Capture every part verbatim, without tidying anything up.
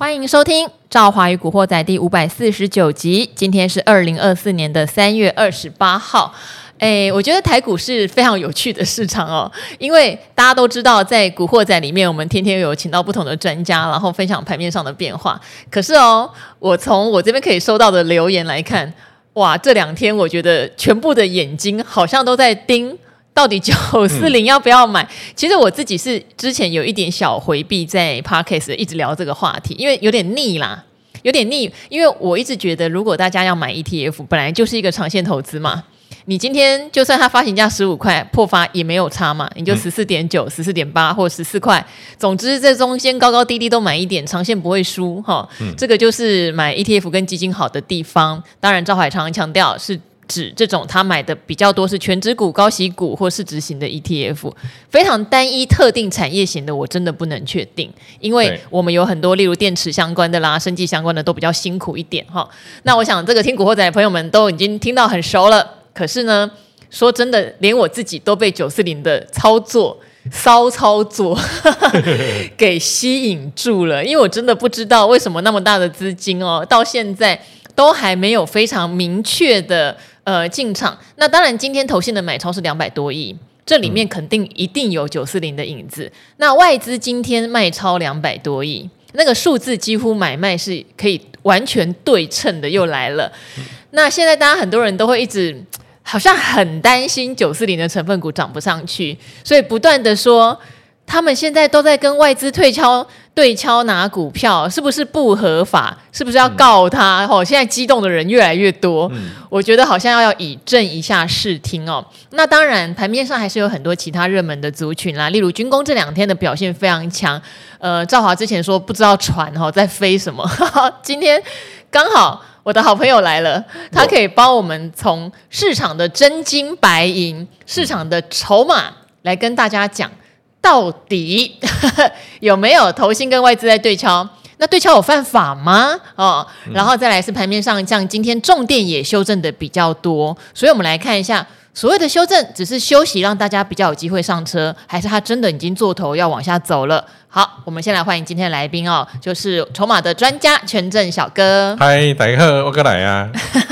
欢迎收听《赵华与古惑仔》第五百四十九集。今天是二零二四年的三月二十八号。哎，我觉得台股是非常有趣的市场哦，因为大家都知道，在古惑仔里面，我们天天有请到不同的专家，然后分享盘面上的变化。可是哦，我从我这边可以收到的留言来看，哇，这两天我觉得全部的眼睛好像都在盯。到底九四零要不要买、嗯、其实我自己是之前有一点小回避在 Podcast 一直聊这个话题，因为有点腻啦有点腻，因为我一直觉得如果大家要买 E T F 本来就是一个长线投资嘛，你今天就算它发行价十五块破发也没有差嘛，你就 十四点九、十四点八 或十四块，总之这中间高高低低都买一点，长线不会输、嗯、这个就是买 E T F 跟基金好的地方。当然赵海常常强调是指这种他买的比较多是全指股、高息股或市值型的 E T F， 非常单一特定产业型的我真的不能确定，因为我们有很多例如电池相关的啦、生技相关的都比较辛苦一点哈。那我想这个听古惑仔的朋友们都已经听到很熟了，可是呢说真的连我自己都被九四零的操作骚操作给吸引住了，因为我真的不知道为什么那么大的资金哦到现在都还没有非常明确的呃进场。那当然今天投信的买超是两百多亿，这里面肯定一定有九四零的影子、嗯、那外资今天卖超两百多亿，那个数字几乎买卖是可以完全对称的又来了、嗯、那现在大家很多人都会一直好像很担心九四零的成分股涨不上去，所以不断的说他们现在都在跟外资对敲对敲拿股票，是不是不合法？是不是要告他？嗯哦、现在激动的人越来越多、嗯、我觉得好像要以正一下视听哦。那当然盘面上还是有很多其他热门的族群啦，例如军工这两天的表现非常强。呃，兆华之前说不知道船、哦、在飞什么今天刚好我的好朋友来了，他可以帮我们从市场的真金白银、市场的筹码来跟大家讲到底有没有投信跟外资在对敲，那对敲有犯法吗、哦、然后再来是盘面上像今天重电也修正的比较多，所以我们来看一下所谓的修正只是休息让大家比较有机会上车，还是他真的已经做头要往下走了。好，我们先来欢迎今天的来宾哦，就是筹码的专家权证小哥。 嗨，大家好，我过来啊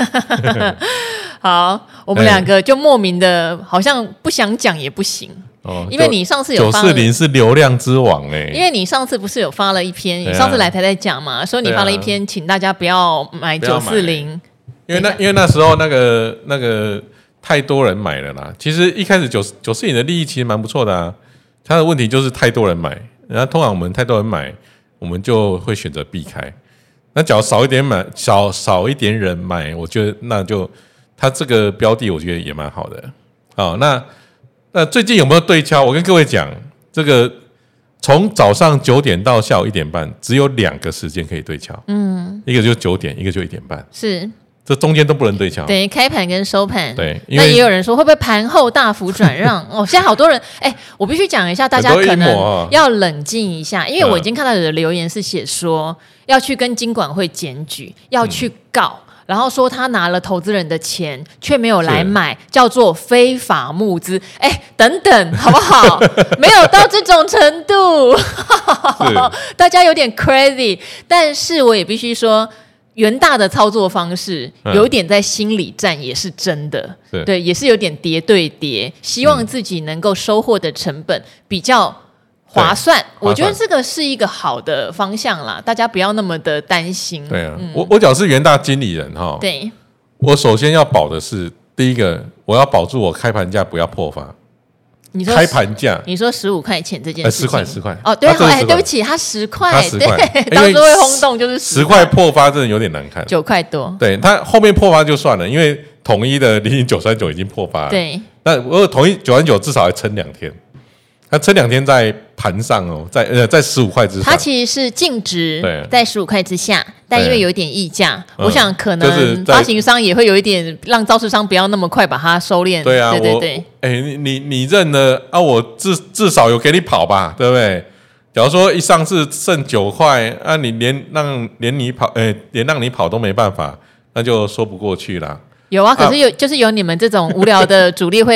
好，我们两个就莫名的好像不想讲也不行、哦、因为你上次有发九四零是流量之王哎， 因为你上次不是有发了一篇，你上次来台在讲嘛，说你发了一篇、啊、请大家不要买九四零， 因为那因为那时候那个那个太多人买了啦。其实一开始九九四零的利益其实蛮不错的啊，它的问题就是太多人买，然后通常我们太多人买，我们就会选择避开。那只要少一点买，少少一点人买，我觉得那就它这个标的我觉得也蛮好的。好，那那最近有没有对敲？我跟各位讲，这个从早上九点到下午一点半，只有两个时间可以对敲。嗯，一个就九点，一个就一点半。 是。 这中间都不能对敲， 对，开盘跟收盘。 对， 那也有人说会不会盘后大幅转让？哦，现在好多人，哎，我必须讲一下，大家可能要冷静一下，因为我已经看到有的留言是写说要去跟金管会检举，要去告。嗯，然后说他拿了投资人的钱却没有来买，叫做非法募资。哎，等等好不好没有到这种程度大家有点 crazy， 但是我也必须说元大的操作方式有点在心理战也是真的、嗯、对，也是有点叠对叠，希望自己能够收获的成本比较划算，我觉得这个是一个好的方向啦，大家不要那么的担心。 对啊，嗯、我我只要是元大经理人哈， 对， 我首先要保的是第一个，我要保住我开盘价不要破发。 你说开盘价， 你说十五块钱这件事情， 十块十块哦，对，哎，对不起，他十块， 他十块， 对，当时会轰动，就是十块破发真的有点难看， 九块多， 对，他后面破发就算了，因为统一的零零九三九已经破发了， 对， 那我统一九三九至少还撑两天。它撑两天在盘上哦，在呃在十五块之上， 它其实是净值在十五块之下，但因为有一点溢价，我想可能发行商也会有一点让造市商不要那么快把它收敛。 对啊， 对对对， 哎、欸，你你你认了啊，我至至少有给你跑吧，对不对？假如说一上市剩九块啊，你连让连你跑，哎、欸，连让你跑都没办法，那就说不过去啦。 有啊，可是有、啊、就是有你们这种无聊的主力会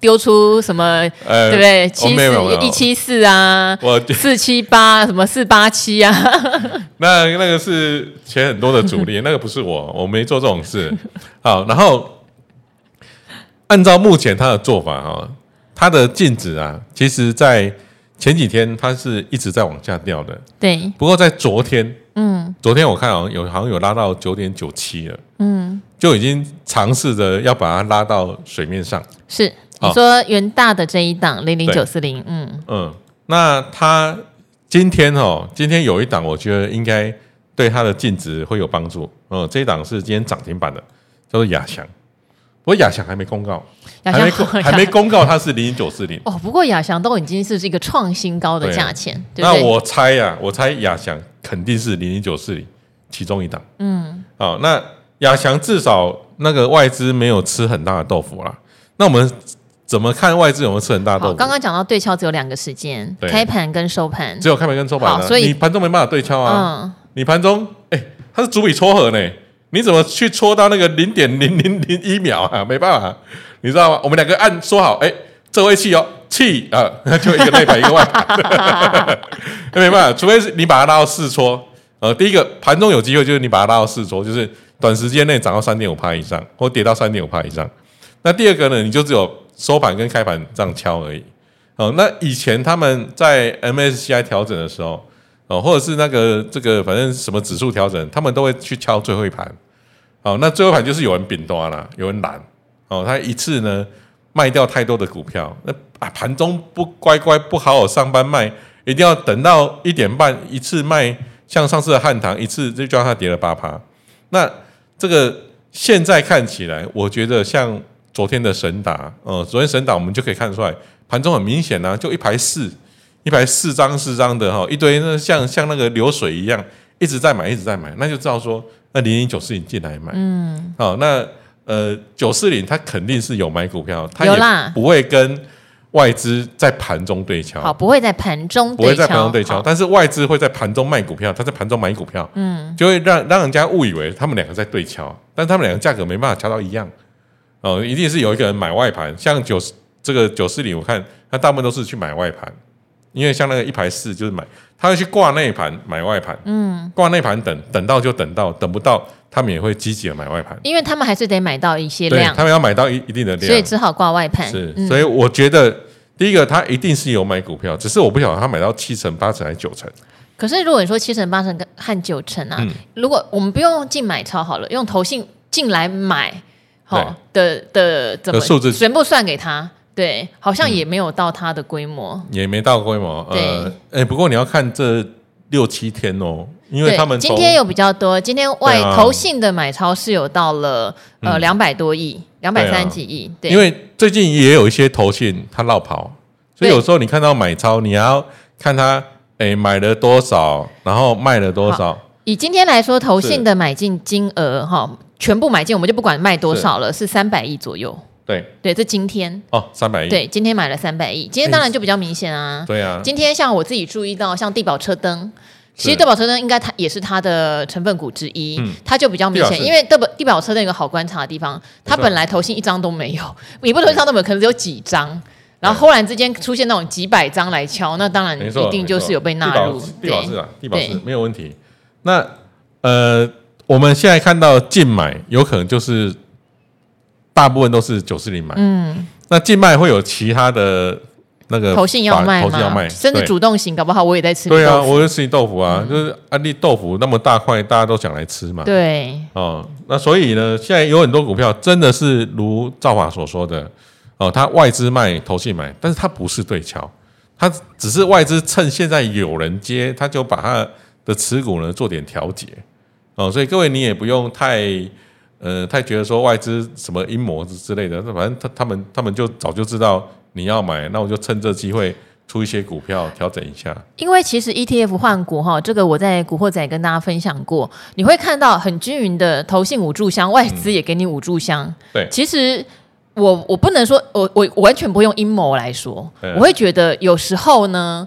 丢出什么，呃、对不对？七四一七四啊，四七八什么四八七啊？ 那那个是钱很多的主力，那个不是我，我没做这种事。好，然后按照目前他的做法哈，他的净值啊，其实在前几天它是一直在往下掉的。 对。不过在昨天，嗯，昨天我看好像有好像有拉到九点九七了，嗯，就已经尝试着要把它拉到水面上。 是，你说元大的这一档零零九四零，嗯嗯，那它今天哦，今天有一档，我觉得应该对它的净值会有帮助。嗯，这一档是今天涨停板的，叫做亚翔。不过亚翔还没公告，还没还没公告它是零零九四零哦。不过亚翔都已经是一个创新高的价钱，对对，那我猜呀、啊，我猜亚翔肯定是零零九四零其中一档。嗯，好，那亚翔至少那个外资没有吃很大的豆腐啦。那我们怎么看外资有没有吃很大的豆腐？ 刚刚讲到对敲只有两个时间，开盘跟收盘， 只有开盘跟收盘、啊，所以你盘中没办法对敲啊。嗯、你盘中，哎、欸，它是逐笔撮合呢。你怎么去戳到那个零点零零零一秒啊？没办法，你知道吗？我们两个按说好，哎、欸，这位气哦，气啊，就一个内盘一个外盘，那没办法，除非是你把它拉到四撮。呃，第一个盘中有机会就是你把它拉到四撮，就是短时间内涨到三点五趴以上，或跌到三点五趴以上。那第二个呢，你就只有收盘跟开盘这样敲而已。哦、呃，那以前他们在 M S C I 调整的时候。哦，或者是那个这个，反正什么指数调整，他们都会去敲最后一盘。哦，那最后一盘就是有人饼多啦，有人懒。哦，他一次呢卖掉太多的股票，那啊盘中不乖乖不好好上班卖，一定要等到一点半一次卖，像上次的汉唐一次就叫他跌了八趴。那这个现在看起来，我觉得像昨天的神达，呃，昨天神达我们就可以看出来，盘中很明显啊，就一排四。一排四张四张的哈，一堆那像像那个流水一样，一直在买一直在买，那就知道说那零零九四零进来买，嗯，好、哦，那呃九四零它肯定是有买股票，它也不会跟外资在盘中对敲， 好，不会在盘中对敲， 不会在盘中对敲，但是外资会在盘中卖股票，它在盘中买股票，嗯，就会让让人家误以为他们两个在对敲，但他们两个价格没办法敲到一样，哦，一定是有一个人买外盘，像九这个九四零，我看他大部分都是去买外盘。因为像那个一排四就是买，他会去挂内盘买外盘，嗯，挂内盘等等到就等到，等不到他们也会积极的买外盘， 因为他们还是得买到一些量， 他们要买到一一定的量， 所以只好挂外盘。 是，嗯、所以我觉得第一个他一定是有买股票，只是我不晓得他买到七成、八成还是九成。 可是如果你说七成、八成和九成啊，嗯、如果我们不用进买超好了，用投信进来买，好的的怎么数字全部算给他。对，好像也没有到它的规模， 嗯、也没到规模。呃，哎，不过你要看这六七天哦，因为他们今天有比较多，今天外、啊、投信的买超是有到了呃两百多亿，两百三几亿。对， 因为最近也有一些投信它落跑，所以有时候你看到买超，你要看它哎买了多少，然后卖了多少。 以今天来说，投信的买进金额哈，全部买进我们就不管卖多少了，是三百亿左右。 对对，这今天哦，三百亿。 对，今天买了三百亿，今天当然就比较明显啊。 对啊， 今天像我自己注意到，像地保车灯，其实地保车灯应该它也是它的成分股之一，嗯、它就比较明显，因为地保地保车灯有个好观察的地方，它本来投信一张都没有，也不投信一张都没有，可能只有几张，然后忽然之间出现那种几百张来敲，那当然一定就是有被纳入。 地保是啊，地保是没有问题。那呃，我们现在看到净买，有可能就是。大部分都是九四零买，嗯，那净卖会有其他的那个投信要卖吗？投信要卖，甚至主动型，搞不好我也在吃。 对啊，我也吃你豆腐啊，嗯、就是安利豆腐那么大块，大家都想来吃嘛。 对， 哦，那所以呢，现在有很多股票真的是如兆华所说的，哦，它外资卖，投信买，但是它不是对敲，它只是外资趁现在有人接，它就把它的持股呢做点调节，哦，所以各位你也不用太。呃，太觉得说外资什么阴谋之类的，反正他他们他们就早就知道你要买，那我就趁这机会出一些股票调整一下。 因为其实 E T F 换股哈，这个我在古惑仔跟大家分享过，你会看到很均匀的投信五炷香，外资也给你五炷香。嗯、对，其实我我不能说我我完全不用阴谋来说，我会觉得有时候呢。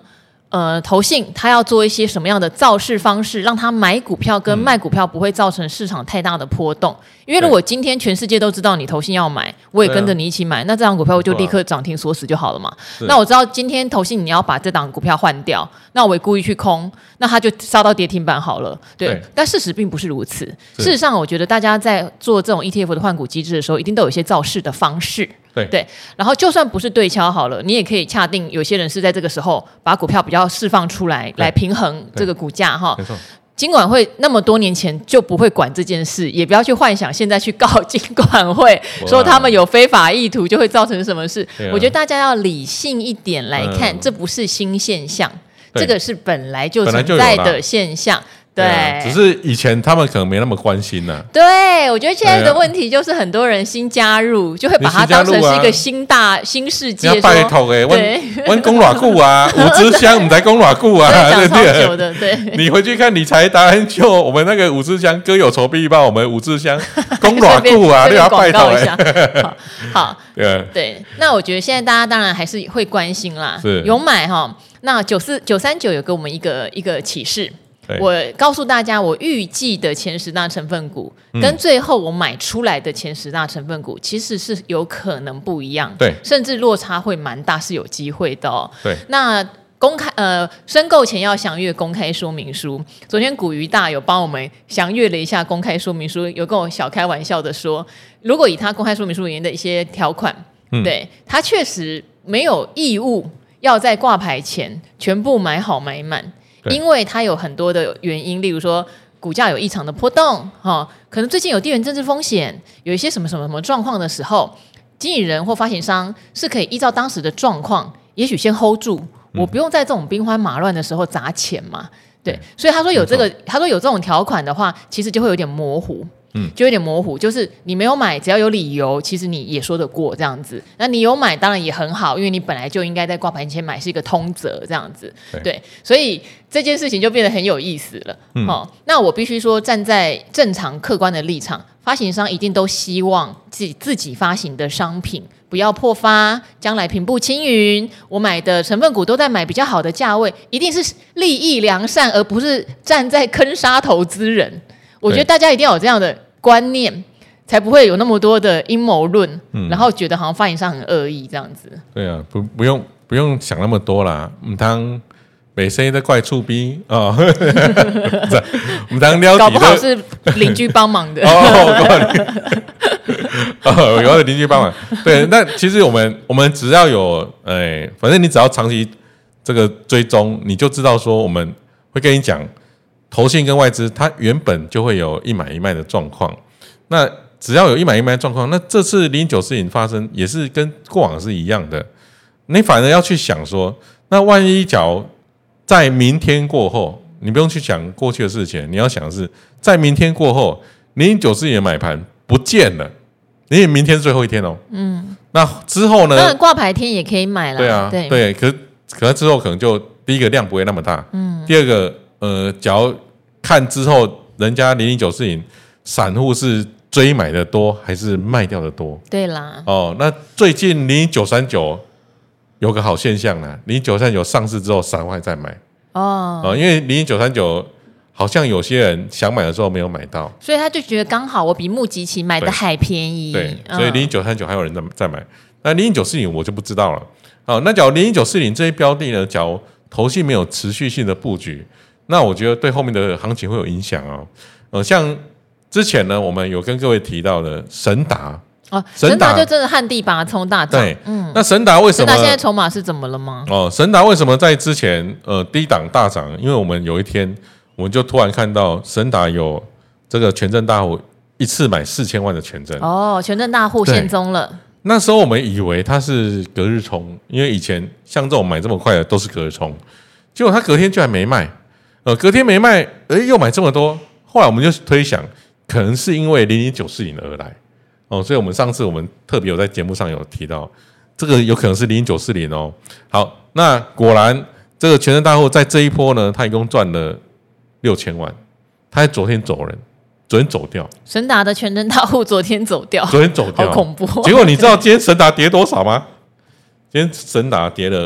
呃，投信他要做一些什么样的造势方式，让他买股票跟卖股票不会造成市场太大的波动。因为如果今天全世界都知道你投信要买，我也跟着你一起买，那这档股票我就立刻涨停锁死就好了嘛。那我知道今天投信你要把这档股票换掉，那我也故意去空，那它就杀到跌停板好了。对，对，但事实并不是如此。事实上，我觉得大家在做这种 E T F 的换股机制的时候，一定都有一些造势的方式。 对, 对，然后就算不是对敲好了，你也可以恰定有些人是在这个时候把股票比较释放出来，来平衡这个股价哈。金管会那么多年前就不会管这件事，也不要去幻想现在去告金管会说他们有非法意图就会造成什么事。我觉得大家要理性一点来看，嗯、这不是新现象，这个是本来就存在的现象。对, 对、啊， 只是以前他们可能没那么关心呢、啊。 对，我觉得现在的问题就是很多人新加入，就会把它当成是一个新大、啊、新世界。 要拜托哎，温温公偌久啊，五支香我们才公偌久啊， 对讲超久的。对， 你回去看理财达人秀，我们那个五支香歌有筹必报，我们五支香公偌久啊，你要拜托哎。 好，好，对对，那我觉得现在大家当然还是会关心啦，有买哈。那九四九三九有给我们一个一个启示。我告诉大家，我预计的前十大成分股、嗯、跟最后我买出来的前十大成分股其实是有可能不一样， 对， 甚至落差会蛮大，是有机会的哦。 对， 那公开呃申购前要详阅公开说明书。昨天股鱼大有帮我们详阅了一下公开说明书，有跟我小开玩笑的说，如果以他公开说明书里面的一些条款，嗯、对他确实没有义务要在挂牌前全部买好买满。因为它有很多的原因，例如说股价有异常的波动、哦、可能最近有地缘政治风险，有一些什么什么什么状况的时候，经纪人或发行商是可以依照当时的状况，也许先 hold 住，我不用在这种兵荒马乱的时候砸钱嘛。对，所以他说有这个，他说有这种条款的话，其实就会有点模糊。嗯，就有点模糊，就是你没有买，只要有理由，其实你也说得过这样子。那你有买，当然也很好，因为你本来就应该在挂牌前买，是一个通则这样子。对，对，所以这件事情就变得很有意思了。嗯，哦，那我必须说，站在正常客观的立场，发行商一定都希望自己自己发行的商品不要破发，将来平步青云。我买的成分股都在买比较好的价位，一定是利益良善，而不是站在坑杀投资人。我觉得大家一定要有这样的观念，才不会有那么多的阴谋论、嗯，然后觉得好像发行商很恶意这样子。 对啊，不不用不用想那么多啦，唔通每谁在怪厝边哦，唔通了解， 搞不好是邻居帮忙的哦，哦，有的邻居帮忙。对，那其实我们我们只要有哎，反正你只要长期这个追踪，你就知道说我们会跟你讲。投信跟外资，它原本就会有一买一卖的状况。那只要有一买一卖的状况，那这次零九四零发生也是跟过往是一样的。你反而要去想说，那万一假如在明天过后，你不用去想过去的事情，你要想的是在明天过后，零九四零的买盘不见了，因为明天是最后一天哦。嗯，那之后呢？ 那挂牌天也可以买了。 对啊，对，对，可可能之后可能就第一个量不会那么大。嗯，第二个。呃，假如看之后，人家零零九四零散户是追买的多还是卖掉的多？ 对啦， 哦，那最近零零九三九有个好现象啦，零零九三九上市之后，散户还在买哦、呃，因为零零九三九好像有些人想买的时候没有买到， 所以他就觉得刚好我比目集齐买的还便宜， 对，对所以零零九三九还有人在在买，那零零九四零我就不知道了。好，那假如零零九四零这些标的呢，假如投信没有持续性的布局。那我觉得对后面的行情会有影响哦。呃，像之前呢，我们有跟各位提到的神达哦，神达就真的旱地拔葱大涨。对，嗯， 那神达为什么？ 神达现在筹码是怎么了吗？ 哦，神达为什么在之前呃低档大涨？因为我们有一天我们就突然看到神达有这个权证大户一次买四千万的权证。 哦，权证大户现踪了。 那时候我们以为它是隔日冲，因为以前像这种买这么快的都是隔日冲，结果他隔天居然没卖。呃，隔天没卖，哎，又买这么多，后来我们就推想，可能是因为零零九四零而来哦，所以我们上次我们特别有在节目上有提到，这个有可能是零零九四零哦。好，那果然这个权证大户在这一波呢，他一共赚了六千万，他在昨天走人，昨天走掉。 神达的权证大户昨天走掉， 昨天走掉， 好恐怖、哦。 结果你知道今天神达跌多少吗？今天神达跌了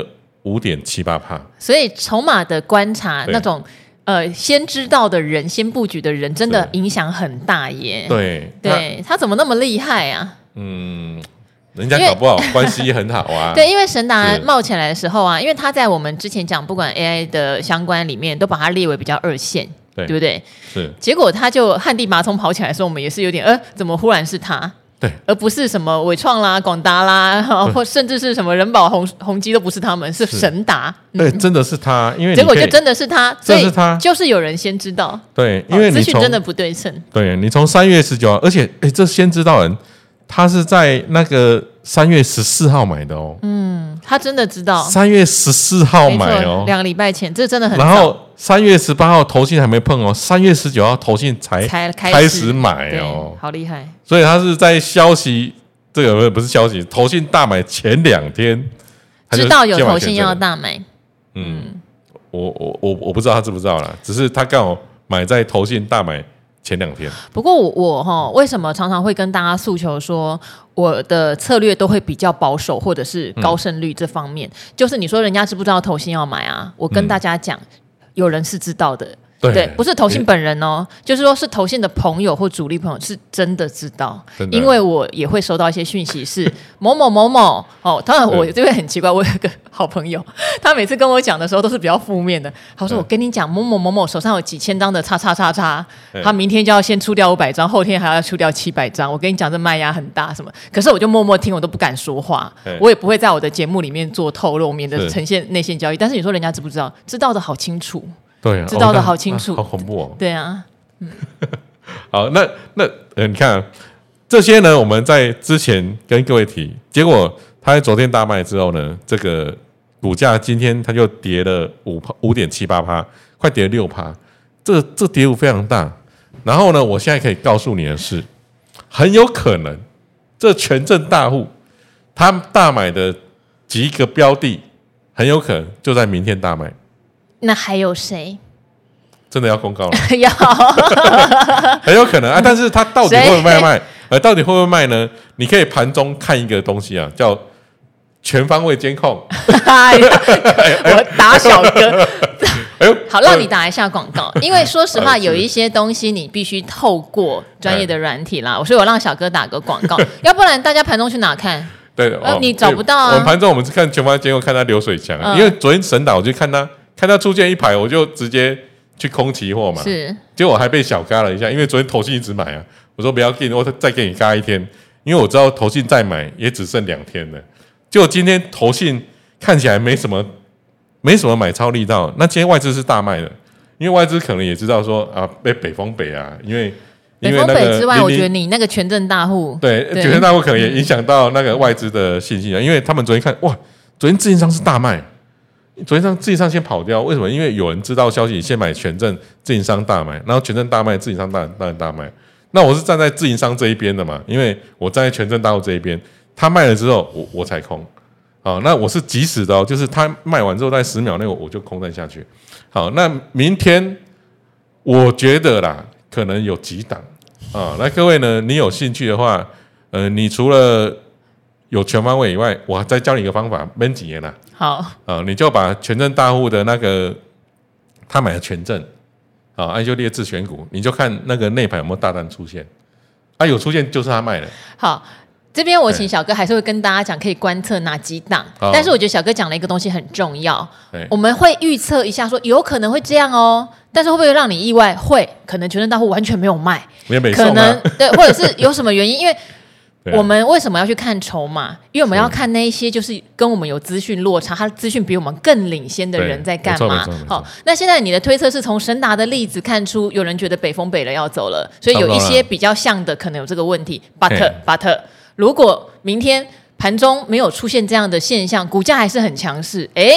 五点七八趴。 所以筹码的观察，那种呃先知道的人、先布局的人，真的影响很大耶。 对对，他怎么那么厉害啊？ 嗯。人家搞不好关系很好啊。 对，因为神达冒起来的时候啊，因为他在我们之前讲不管 A I 的相关里面，都把它列为比较二线，对, 对不对？ 是。 结果他就旱地拔葱跑起来的时候，我们也是有点呃，怎么忽然是他？ 对， 而不是什么伟创啦、广达啦，或甚至是什么人保、宏宏基都不是他们，是神达。 对，嗯、真的是他，因为结果就真的是他， 所以他就是有人先知道。 对，因为资讯真的不对称。 对，你从三月十九号，而且哎，这先知道人。他是在那个三月十四号买的哦， 嗯，他真的知道三月十四号买哦， 两个礼拜前，这真的很早。 然后三月十八号投信还没碰哦，三月十九号投信才才开始买哦， 好厉害！ 所以他是在消息这个不是消息，投信大买前两天知道有投信要大买， 嗯，我我我我不知道他知不知道啦，只是他刚好买在投信大买前两天。 不过我我哈为什么常常会跟大家诉求说我的策略都会比较保守或者是高胜率这方面，嗯、就是你说人家知不知道投信要买啊？我跟大家讲，嗯、有人是知道的。对，不是投信本人哦，就是说是投信的朋友或主力朋友是真的知道，因为我也会收到一些讯息是某某某某哦，当然我这边很奇怪，我有一个好朋友，他每次跟我讲的时候都是比较负面的，他说我跟你讲某某某某手上有几千张的叉叉叉叉，他明天就要先出掉五百张，后天还要出掉七百张，我跟你讲这卖压很大什么，可是我就默默听，我都不敢说话，我也不会在我的节目里面做透露，免得呈现内线交易，但是你说人家知不知道？知道的好清楚。 对、啊， 知道的好清楚、 哦啊，好恐怖哦。 对啊， 嗯、好，那那呃，你看这些呢，我们在之前跟各位提，结果他在昨天大卖之后呢，这个股价今天它就跌了五五点七八趴，快跌了六趴，这这跌幅非常大。然后呢，我现在可以告诉你的是，很有可能这权证大户他大买的几个标的，很有可能就在明天大卖。 那还有谁？ 真的要公告了？ 要， 很有可能啊！但是它到底会不会卖？呃，到底会不会卖呢？你可以盘中看一个东西啊，叫全方位监控。 我打小哥。好，让你打一下广告，因为说实话，有一些东西你必须透过专业的软体啦，所以我让小哥打个广告，要不然大家盘中去哪看？ 对的、 哦，你找不到啊。 我们盘中我们是看全方位监控，看它流水强、啊嗯，因为昨天神打我就看它。看他出现一排，我就直接去空期货嘛。 是， 结果我还被小嘎了一下，因为昨天投信一直买啊。我说不要给你，我再给你嘎一天，因为我知道投信再买也只剩两天了。结果今天投信看起来没什么，没什么买超力道。那今天外资是大卖的，因为外资可能也知道说啊，被北风北啊，因为北风北之外，我觉得你那个权证大户， 对，权证大户可能也影响到那个外资的信心啊，因为他们昨天看哇，昨天自营商是大卖。昨天上自营商先跑掉，为什么？因为有人知道消息，先买权证，自营商大买，然后权证大卖，自营商当然大卖。那我是站在自营商这一边的嘛，因为我站在权证大户这一边，他卖了之后，我我才空。好，那我是及时的哦，就是他卖完之后，在十秒内我就空单下去。好，那明天我觉得啦，可能有几档啊。那各位呢，你有兴趣的话，呃，你除了有全方位以外，我再教你一个方法，闷几年啦。 好啊，你就把权证大户的那个他买的权证啊，按就列自选股，你就看那个内盘有没有大单出现，啊，有出现就是他卖了。 好，这边我请小哥还是会跟大家讲，可以观测哪几档，但是我觉得小哥讲了一个东西很重要，我们会预测一下说有可能会这样哦，但是会不会让你意外？会，可能权证大户完全没有卖， 也没送啊， 可能对，或者是有什么原因，因为。我们为什么要去看筹码？因为我们要看那一些就是跟我们有资讯落差，他资讯比我们更领先的人在干嘛。好，那现在你的推测是从神达的例子看出，有人觉得北风北了要走了，所以有一些比较像的可能有这个问题。But but 如果明天盘中没有出现这样的现象，股价还是很强势，哎，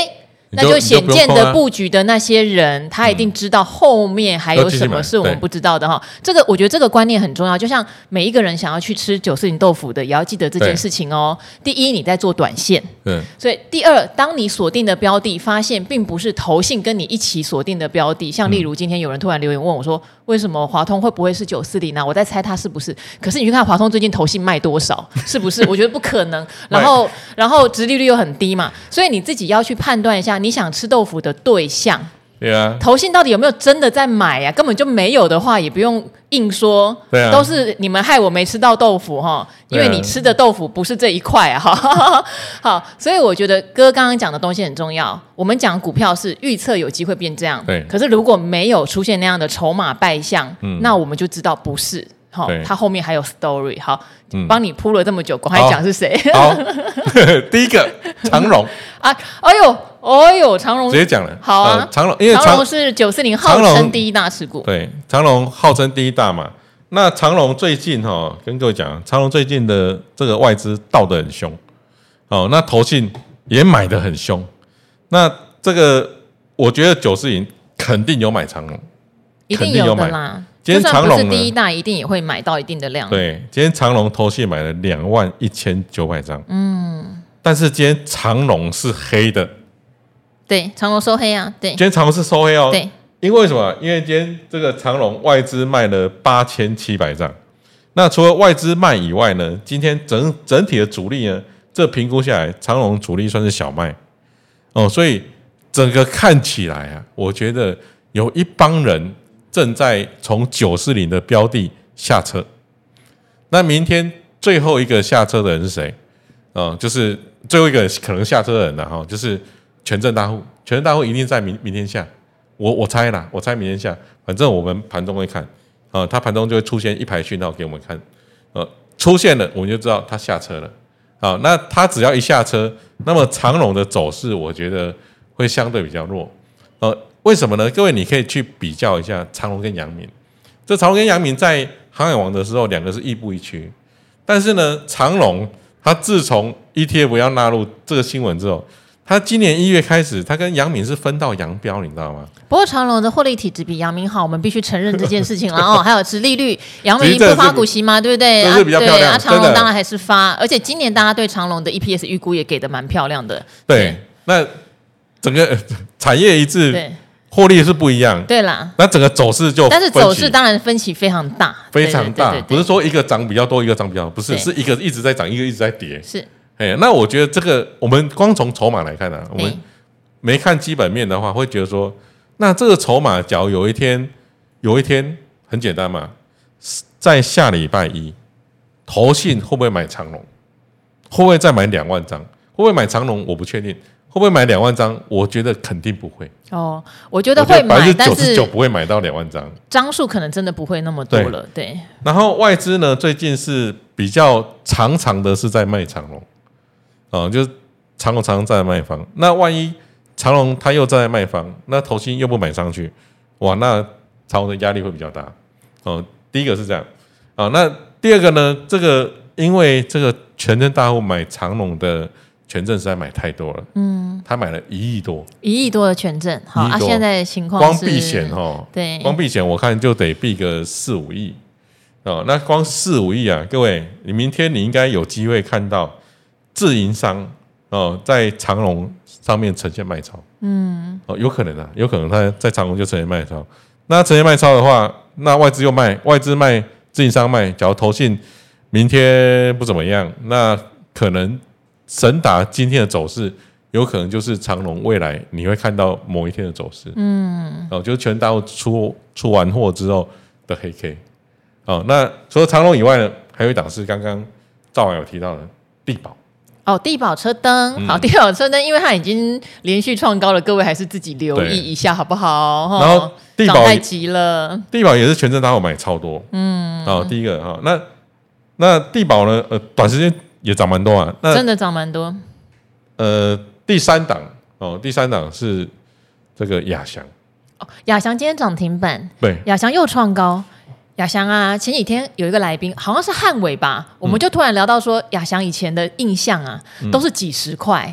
那就显见的布局的那些人，他一定知道后面还有什么是我们不知道的哈。这个我觉得这个观念很重要，就像每一个人想要去吃九四零豆腐的，也要记得这件事情哦。第一，你在做短线，所以第二，当你锁定的标的发现并不是投信跟你一起锁定的标的，像例如今天有人突然留言问我说，为什么华通会不会是九四零呢？我在猜它是不是，可是你去看华通最近投信卖多少，是不是？我觉得不可能。然后，然后殖利率又很低嘛，所以你自己要去判断一下，你想吃豆腐的对象， 对啊， 投信到底有没有真的在买呀、啊？根本就没有的话，也不用硬说，对啊，都是你们害我没吃到豆腐哈，因为你吃的豆腐不是这一块啊。好，所以我觉得哥刚刚讲的东西很重要。我们讲股票是预测有机会变这样，对，可是如果没有出现那样的筹码败相，嗯、那我们就知道不是。好，它后面还有 story。好，嗯、帮你铺了这么久，赶快讲是谁？ 好，第一个长荣啊，哎呦，哎呦，长荣直接讲了。 好啊， 呃、长荣因为长荣是九四零号称第一大持股， 对，长荣号称第一大嘛。那长荣最近哈、哦，跟各位讲，长荣最近的这个外资倒得很凶，哦，那投信也买得很凶。那这个我觉得九四零肯定有买长荣， 一定有的啦。今天长荣是第一大，一定也会买到一定的量。 对，今天长荣投信买了两万一千九百张，嗯，但是今天长荣是黑的， 对，长荣收黑啊，对， 今天长荣是收黑哦， 对， 因为什么？因为今天这个长荣外资卖了八千七百张，那除了外资卖以外呢，今天整整体的主力呢，这评估下来，长荣主力算是小卖哦，所以整个看起来啊，我觉得有一帮人正在从九四零的标的下车，那明天最后一个下车的人是谁？哦，就是最后一个可能下车的人了、啊、哈，就是权证大户，权证大户一定在明明天下，我我猜啦，我猜明天下，反正我们盘中会看，啊、呃，它盘中就会出现一排讯号给我们看，呃，出现了我们就知道它下车了，好，那它只要一下车，那么长荣的走势我觉得会相对比较弱，呃。为什么呢？各位，你可以去比较一下长荣跟阳明。这长荣跟阳明在航海王的时候，两个是亦步亦趋。但是呢，长荣它自从 E T F 要纳入这个新闻之后，它今年一月开始，它跟阳明是分道扬镳，你知道吗？ 不过长荣的获利体质比阳明好，我们必须承认这件事情了哦。还有殖利率，阳明不发股息嘛，对不对？ 这是比较漂亮。 啊，长荣当然还是发，而且今年大家对长荣的 E P S 预估也给的蛮漂亮的。 对，那整个产业一致。 对。 获利是不一样， 对啦， 那整个走势就， 但是走势当然分歧非常大， 非常大，对对对对，不是说一个涨比较多，一个涨比较多，不是，是一个一直在涨，一个一直在跌， 是， 哎，那我觉得这个我们光从筹码来看啊，我们没看基本面的话，会觉得说，那这个筹码，假如有一天，有一天很简单嘛，在下礼拜一，投信会不会买长荣？会不会再买两万张？会不会买长荣？我不确定。会不会买两万张？我觉得肯定不会。 哦，我觉得会买， 百分之九十九不会买到两万张， 张数可能真的不会那么多了。对。对， 然后外资呢，最近是比较常常的是在卖长荣，哦，就是长荣常常在卖方。那万一长荣他又在卖方，那投信又不买上去，哇，那长荣的压力会比较大。哦，第一个是这样啊、哦，那第二个呢，这个因为这个权证大户买长荣的。权证实在买太多了，嗯，他买了一亿多， 一亿多的权证，好啊，现在情况光避险哈， 对， 光避险我看就得避个四五亿哦，那光四五亿啊，各位，你明天你应该有机会看到自营商哦在长荣上面呈现卖超，嗯，哦，有可能啊，有可能他在长荣就呈现卖超，那呈现卖超的话，那外资又卖，外资卖，自营商卖，假如投信明天不怎么样，那可能。神达今天的走势，有可能就是长荣未来你会看到某一天的走势，嗯，哦，就是全大陆出出完货之后的黑 K， 哦，那除了长荣以外呢，还有一档是刚刚赵婉有提到的地保， 哦，地保车灯，嗯、好，地保车灯，因为它已经连续创高了，各位还是自己留意一下好不好？ 然后地保太急了， 地保也是全证大户买超多，嗯，哦，第一个哈、哦，那那地保呢，呃，短时间。也涨蛮多啊，那真的涨蛮多。 呃，第三档哦，第三档是这个亚翔。 哦，亚翔今天涨停板， 对， 亚翔又创高。亚翔啊，前几天有一个来宾，好像是汉伟吧，我们就突然聊到说，亚翔以前的印象啊，嗯、都是几十块。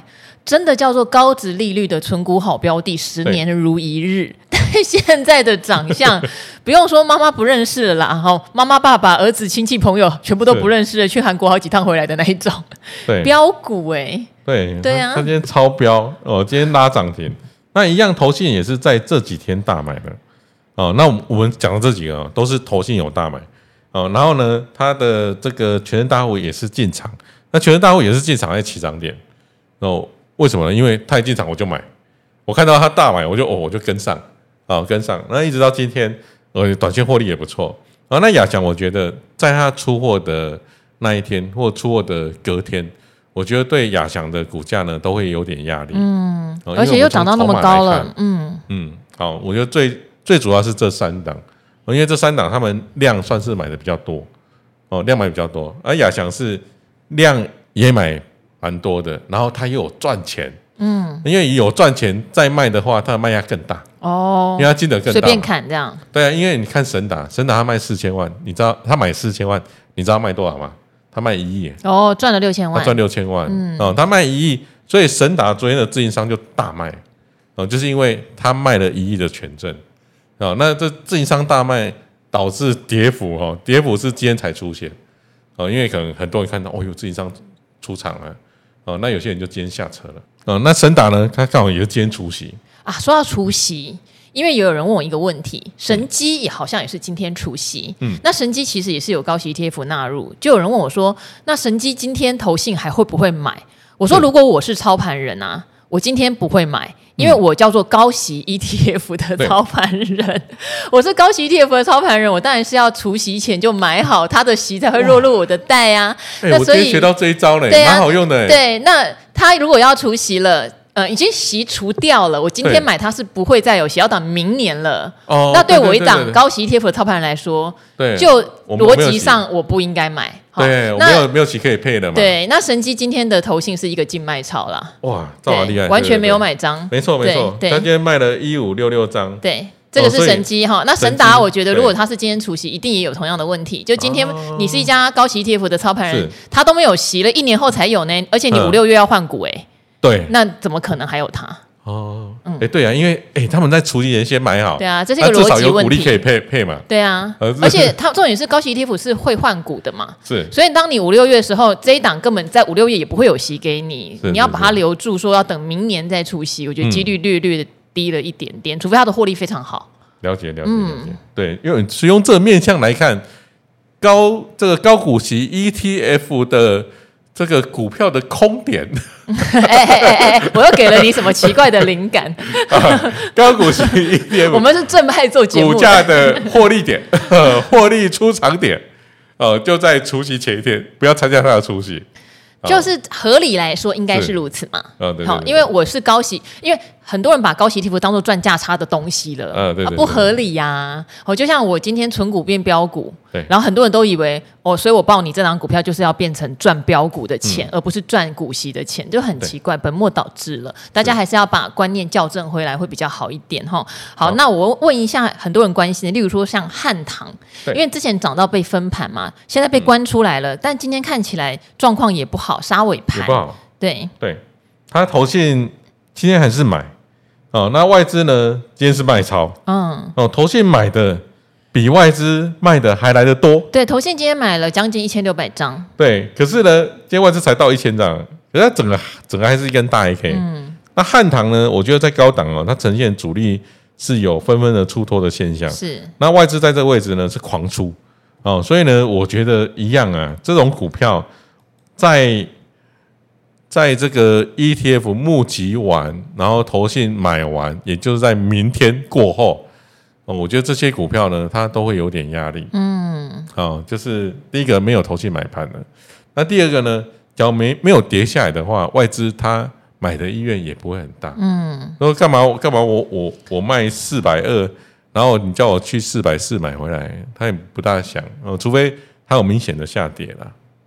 真的叫做高殖利率的存股好标的，十年如一日。但现在的长相，不用说妈妈不认识了啦，哈，妈妈、爸爸、儿子、亲戚、朋友全部都不认识了，去韩国好几趟回来的那一种， 对， 标股哎、欸， 对对啊， 他今天超标哦，今天拉涨停，那一样投信也是在这几天大买的哦。那我们讲的这几个、哦、都是投信有大买哦，然后呢，他的这个全身大户也是进场，那全身大户也是进场在起涨点哦。为什么呢？因为他一进场我就买，我看到他大买，我就哦我就跟上啊、哦、跟上，那一直到今天，呃短线获利也不错。然、哦、后那亚翔，我觉得在他出货的那一天或出货的隔天，我觉得对亚翔的股价呢都会有点压力。 嗯， 哦、 而且又涨到那么高了，嗯嗯，好，我觉得最最主要是这三档，因为这三档他们量算是买的比较多，哦量买比较多，而亚翔是量也买蛮多的，然后它又有赚钱，嗯，因为有赚钱再卖的话，它的卖压更大哦，因为它金额更大， 随便砍这样。 对啊，因为你看神达，神达他卖四千万，你知道他买四千万，你知道卖多少吗？他卖一亿， 哦，赚了六千万， 他赚六千万，嗯，哦，他卖一亿，所以神达昨天的自营商就大卖，哦，就是因为他卖了一亿的权证，哦，那这自营商大卖导致跌幅，哦，跌幅是今天才出现，哦，因为可能很多人看到，哦，有自营商出场了。哦，那有些人就今天下车了。哦，那神达呢？他刚好也是今天除息啊。说到除息，因为也有人问我一个问题，神基也好像也是今天除息。嗯，那神基其实也是有高息 E T F 纳入，就有人问我说，那神基今天投信还会不会买？我说，如果我是操盘人啊，我今天不会买。因为我叫做高息 E T F 的操盘人，我是高息 E T F 的操盘人，我当然是要除息前就买好，它的息才会落入我的袋啊。 欸、那所以我今天学到这一招嘞，蛮、啊、好用的嘞。 对，那他如果要除息了。呃，已经息除掉了。我今天买它是不会再有息，要等明年了。哦，那对我一档高息 E T F 的操盘人来说，对，就逻辑上我不应该买。 对，我没有没有息可以配的嘛。 对，那神基今天的投信是一个净卖超啦。 哇，这好厉害， 完全没有买张。 没错没错，他今天卖了一五六六张。 对。这个是神基哈、哦，那神达我觉得如果他是今天除息，一定也有同样的问题。就今天你是一家高息 E T F 的操盘人，他都没有息了，一年后才有呢，而且你五六月要换股哎、欸。 对， 那怎么可能还有它？ 哦，哎、嗯欸，对啊，因为哎、欸，他们在除息前先买好， 对啊，这是一个逻辑问题。 至少有股利可以配配嘛？ 对啊，而且它重点是高息 E T F 是会换股的嘛？ 是， 所以当你五六月的时候，这一档根本在五六月也不会有息给你，你要把它留住，说要等明年再除息，我觉得几率略略低了一点点，嗯、除非它的获利非常好。 了解了解了解，嗯、对，因为使用这个面向来看，高这个高股息 E T F 的。这个股票的空点， 哎哎哎哎，我又给了你什么奇怪的灵感？ 啊、高股息 E T F， 我们是正派做节目， 股价的获利点、获利出场点，呃，就在除息前一天，不要参加它的除息。 就是合理来说，应该是如此嘛。 哦、对对对好，因为我是高息，因为很多人把高息 E T F 当做赚价差的东西了， 嗯、对对对啊，不合理呀、啊。哦，就像我今天存股变标股， 对， 然后很多人都以为哦，所以我报你这档股票就是要变成赚标股的钱，嗯、而不是赚股息的钱，就很奇怪，本末倒置了。大家还是要把观念校正回来，会比较好一点哈。好，那我问一下很多人关心的，例如说像汉唐，因为之前涨到被分盘嘛，现在被关出来了，嗯、但今天看起来状况也不好。杀尾盘也不好， 对对，他投信今天还是买哦，那外资呢今天是卖超，嗯，哦，投信买的比外资卖的还来得多， 对，投信今天买了将近一千六百张， 对，可是呢，今天外资才到一千张，可是它整个整个还是一根大 A K，嗯，那汉唐呢，我觉得在高档哦，它呈现主力是有纷纷的出脱的现象， 是， 那外资在这个位置呢是狂出哦，所以呢，我觉得一样啊，这种股票。在在这个 E T F 募集完，然后投信买完，也就是在明天过后，哦、我觉得这些股票呢，它都会有点压力。嗯，哦，就是第一个没有投信买盘了，那第二个呢，只要没没有跌下来的话，外资它买的意愿也不会很大。嗯，说干嘛干嘛我我我卖四百二，然后你叫我去四百四买回来，他也不大想。哦，除非它有明显的下跌啦。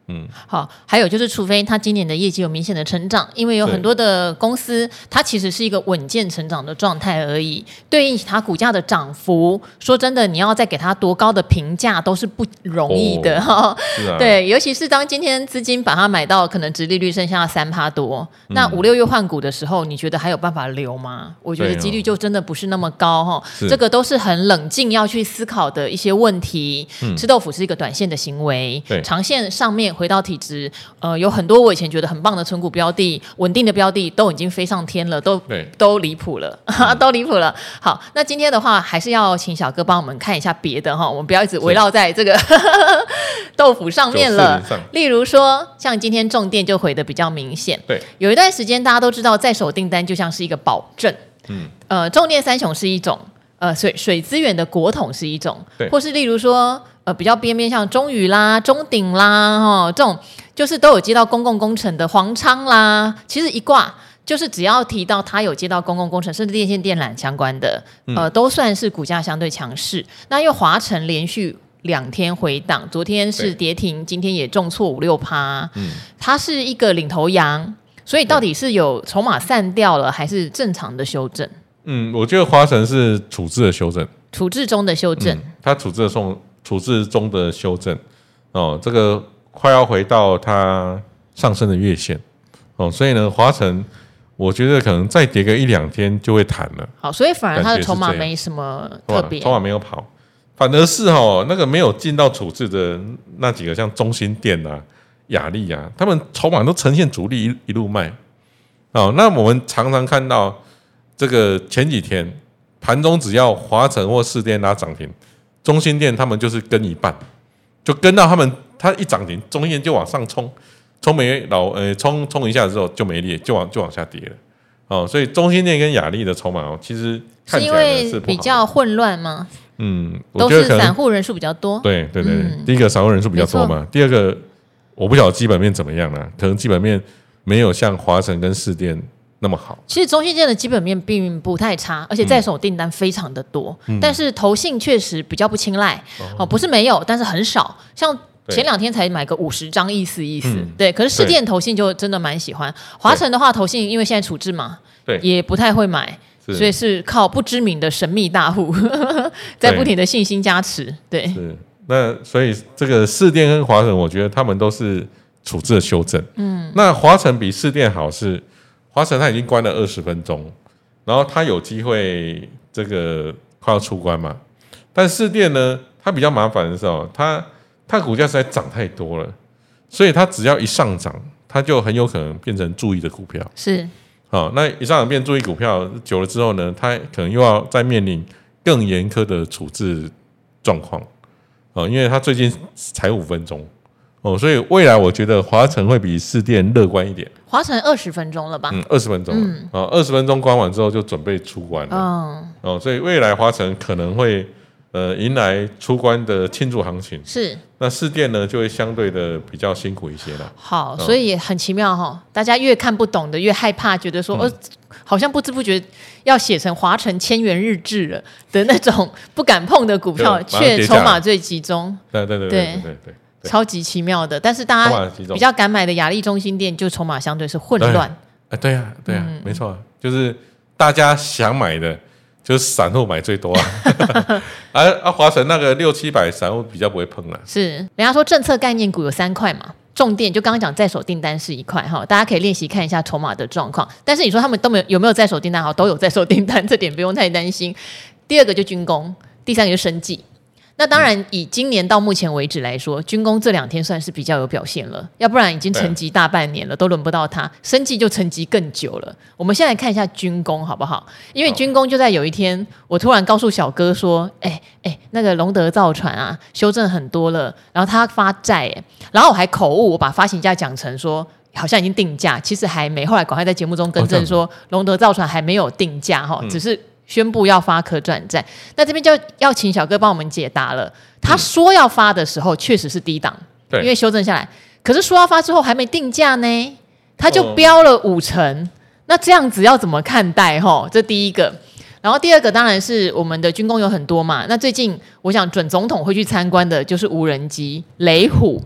嗯，好，还有就是，除非它今年的业绩有明显的成长，因为有很多的公司，它其实是一个稳健成长的状态而已。对应它股价的涨幅，说真的，你要再给它多高的评价都是不容易的哈、哦啊。对，尤其是当今天资金把它买到可能殖利率剩下三趴多，嗯、那五六月换股的时候，你觉得还有办法留吗？我觉得几率就真的不是那么高哈、哦。这个都是很冷静要去思考的一些问题。嗯、吃豆腐是一个短线的行为，长线上面。回到体质，呃，有很多我以前觉得很棒的存股标的、稳定的标的，都已经飞上天了，都都离谱了，都离谱了。好，那今天的话，还是要请小哥帮我们看一下别的哈，我们不要一直围绕在这个豆腐上面了。例如说，像今天重电就回的比较明显。对，有一段时间大家都知道，在手订单就像是一个保证。嗯，呃，重电三雄是一种，呃，水水资源的国统是一种，或是例如说。呃，比较边边像中宇啦、中鼎啦，哈，这种就是都有接到公共工程的黄昌啦，其实一挂就是只要提到它有接到公共工程，甚至电线电缆相关的，呃，都算是股价相对强势。那因为华城连续两天回档，昨天是跌停，今天也重挫五六趴，嗯，它是一个领头羊，所以到底是有筹码散掉了，还是正常的修正？ 嗯，我觉得华城是处置的修正， 处置中的修正，嗯、 它处置的中。处置中的修正哦，这个快要回到它上升的月线哦，所以呢，华城我觉得可能再跌个一两天就会弹了。 好，所以反而它的筹码没什么特别， 筹码没有跑，反而是哦那个没有进到处置的那几个，像中兴电啊、亚力啊，他们筹码都呈现主力 一, 一路卖哦。那我们常常看到这个前几天盘中只要华城或士电拉涨停。中兴电他们就是跟一半，就跟到他们，他一涨停，中兴电就往上冲，冲没老呃冲冲一下之后就没裂，就往就往下跌了。哦，所以中兴电跟亚力的筹码哦，其实看起来是因为比较混乱吗？ 嗯， 都是散户人数比较多。 对对对，嗯、第一个散户人数比较多嘛，第二个我不晓得基本面怎么样啦，可能基本面没有像华城跟士电。那么好， 其实中兴电的基本面并不太差，而且在手订单非常的多，嗯、但是投信确实比较不青睐、嗯、哦，不是没有，但是很少。像前两天才买个五十张，意思意思、嗯，对。可是士电投信就真的蛮喜欢，华城的话，投信因为现在处置嘛，对，也不太会买，所以是靠不知名的神秘大户在不停的信心加持，对。 是，那所以这个士电跟华城，我觉得他们都是处置的修正。嗯，那华城比士电好是。华城它已经关了二十分钟，然后它有机会这个快要出关嘛，但士电呢，它比较麻烦的是哦，它它股价实在涨太多了，所以它只要一上涨，它就很有可能变成注意的股票。 是， 好、哦，那一上涨变注意股票，久了之后呢，它可能又要再面临更严苛的处置状况，哦，因为它最近才五分钟。哦，所以未来我觉得华城会比士电乐观一点。 华城二十分钟了吧？ 嗯，二十分钟了。嗯，哦，二十分钟关完之后就准备出关了。嗯，哦，所以未来华城可能会呃迎来出关的庆祝行情。 是。 那士电呢就会相对的比较辛苦一些了。 好，所以也很奇妙哈、哦，大家越看不懂的越害怕，觉得说、嗯、呃好像不知不觉要写成华城千元日志了的那种不敢碰的股票，却筹码最集中。 对对对对对 对, 对。 超级奇妙的，但是大家比较敢买的亚力中兴电就筹码相对是混乱。 哎，对呀、啊，对呀、啊嗯，没错，就是大家想买的，就是散户买最多啊。而啊，华城那个六七百散户比较不会碰了。 是，人家说政策概念股有三块嘛，重电就刚刚讲在手订单是一块哈，大家可以练习看一下筹码的状况。但是你说他们都没有有没有在手订单？好，都有在手订单，这点不用太担心。第二个就军工，第三个就生技。那当然，以今年到目前为止来说，军工这两天算是比较有表现了，要不然已经沉寂大半年了，都轮不到它。生技就沉寂更久了。我们先来看一下军工好不好？因为军工就在有一天，我突然告诉小哥说：“哎、欸、哎、欸，那个龙德造船啊，修正很多了，然后他发债、欸，然后我还口误，我把发行价讲成说。”好像已经定价，其实还没。后来赶快在节目中更正说，龙德造船还没有定价哈、嗯，只是宣布要发可转债。那这边就要请小哥帮我们解答了。他说要发的时候确实是低档，因为修正下来。可是说要发之后还没定价呢，他就飙了五成、哦。那这样子要怎么看待哈？这第一个。然后第二个当然是我们的军工有很多嘛。那最近我想准总统会去参观的就是无人机雷虎。